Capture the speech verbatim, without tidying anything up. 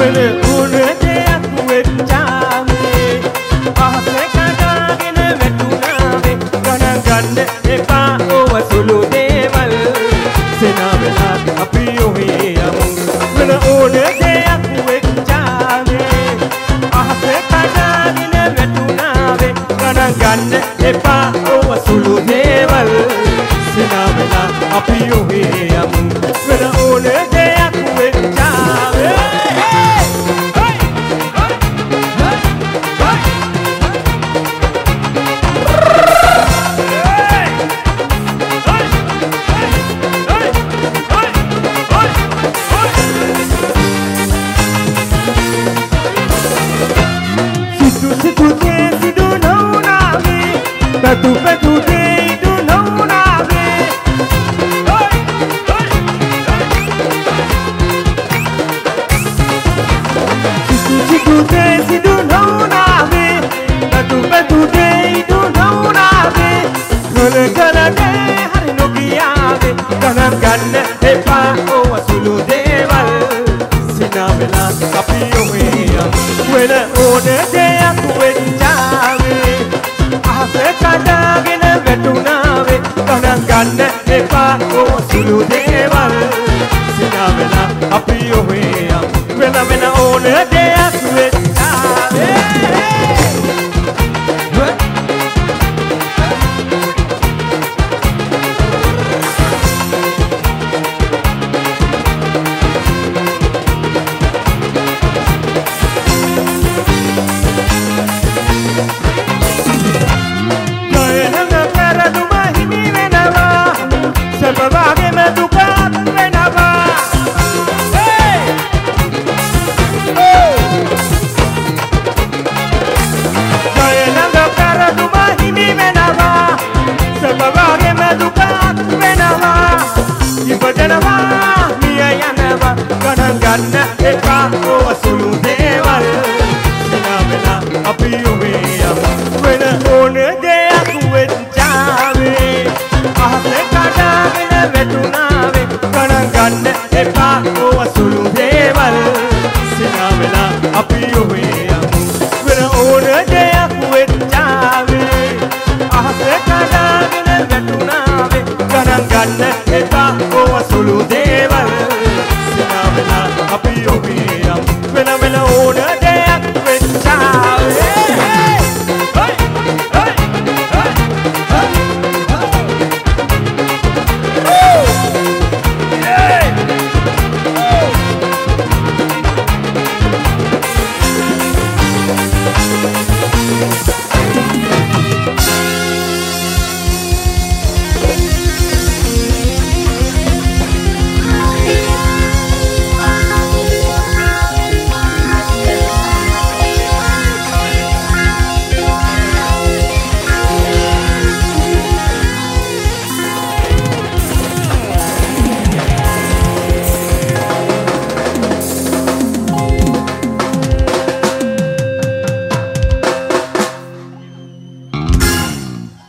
වෙන ඕන දෙයක් වෙච්චාවේ අහසේ කඩාගෙන වැටුණාවේ ගණන් ගන්න එපා ඕව සුළු දේවල් සෙනා වෙලා අපි ඔහේ යමු වෙන ඕන දෙයක් වෙච්චාවේ අහසේ කඩාගෙන වැටුණාවේ ගණන් ගන්න එපා ඕව සුළු දේවල් සෙනා වෙලා අපි ඔහේ යමු වෙන ඕන දෙයක් වෙච්චාවේ Petu petu de do não nave. Chico chico de do não nave. Petu petu de do não nave. Gana gana de hari no kiyaave. Gana gana e pa o asulu deval. Sina vela kapi o meya. Wena one de akuwenjave. Ahase කඩාගෙන වැටුණාවේ ගණන් ගන්න එපා ඕ සුළු දේවල් සිනා වෙලා අපි ඔහේ යමු වෙන වෙන ඕන දෙයක් වෙච්චාවේ ගණන් ගන්න එපා ඕව සුළු දේවල් සිනා වෙලා අපි ඔහේ යමු වෙන ඕන දෙයක් වෙච්චාවේ අහසේ කඩාගෙන වැටුණාවේ ගණන් ගන්න එපා ඕව සුළු දේවල් සිනා වෙලා අපි ඔහේ යමු වෙන ඕන දෙයක් වෙච්චාවේ අහසේ කඩාගෙන වැටුණාවේ ගණන් ගන්න එපා ඕව සුළු දේවල්